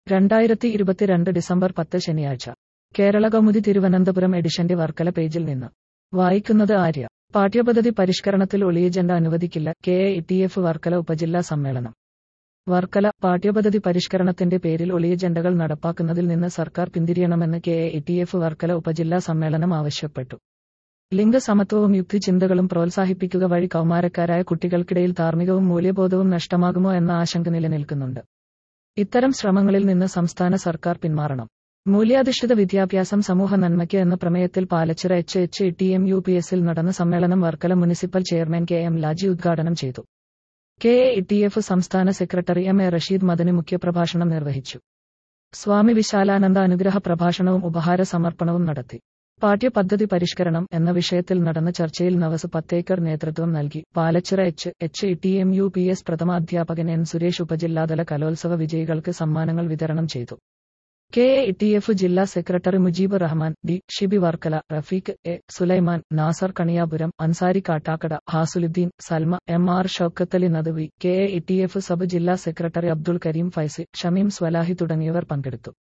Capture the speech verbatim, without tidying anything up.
രണ്ടായിരത്തി ഇരുപത്തിരണ്ട് ഡിസംബർ പത്ത് ശനിയാഴ്ച കേരള കൗമുദി തിരുവനന്തപുരം എഡിഷന്റെ വർക്കല പേജിൽ നിന്ന് വായിക്കുന്നത് ആര്യ. പാഠ്യപദ്ധതി പരിഷ്കരണത്തിൽ ഒളിയജണ്ട അനുവദിക്കില്ല. K A T F Varkala ഉപജില്ലാ സമ്മേളനം. വർക്കല. പാഠ്യപദ്ധതി പരിഷ്കരണത്തിന്റെ പേരിൽ ഒളിയജണ്ടകൾ നടപ്പാക്കുന്നതിൽ നിന്ന് സർക്കാർ പിന്തിരിയണമെന്ന് K A T F Varkala ഉപജില്ലാ സമ്മേളനം ആവശ്യപ്പെട്ടു. ലിംഗസമത്വവും യുക്തിചിന്തകളും പ്രോത്സാഹിപ്പിക്കുക വഴി കൗമാരക്കാരായ കുട്ടികൾക്കിടയിൽ ധാർമ്മികവും മൂല്യബോധവും നഷ്ടമാകുമോ എന്ന ആശങ്ക നിലനിൽക്കുന്നുണ്ട്. ഇത്തരം ശ്രമങ്ങളിൽ നിന്ന് സംസ്ഥാന സർക്കാർ പിന്മാറണം. മൂല്യാധിഷ്ഠിത വിദ്യാഭ്യാസം സമൂഹ നന്മയ്ക്ക് എന്ന പ്രമേയത്തിൽ Palachira H H T M U P എസിൽ നടന്ന സമ്മേളനം Varkala municipal chairman K M Laji ഉദ്ഘാടനം ചെയ്തു. കെ എ ടി എഫ് സംസ്ഥാന secretary M A Rasheed Madani മുഖ്യപ്രഭാഷണം നിർവഹിച്ചു. സ്വാമി വിശാലാനന്ദ അനുഗ്രഹ പ്രഭാഷണവും ഉപഹാര സമർപ്പണവും നടത്തി. പാഠ്യപദ്ധതി പരിഷ്കരണം എന്ന വിഷയത്തിൽ നടന്ന ചർച്ചയിൽ നവസ് പത്തേക്കർ നേതൃത്വം നൽകി. Palachira H H T M U P S പ്രഥമാധ്യാപകൻ എൻ സുരേഷ് ഉപജില്ലാതല കലോത്സവ വിജയികൾക്ക് സമ്മാനങ്ങൾ വിതരണം ചെയ്തു. കെ എ ടി എഫ് ജില്ലാ secretary Mujeeb Rahman, D Shibi Varkala, Rafeeq A Sulaiman, Nasar Kaniyapuram, Ansari Kattakkada, Hasuluddin, Salma, M R Shoukathali Nadvi, K A T F sub ജില്ലാ സെക്രട്ടറി അബ്ദുൾ കരീം ഫൈസി, ഷമീം സ്വലാഹി തുടങ്ങിയവർ പങ്കെടുത്തു.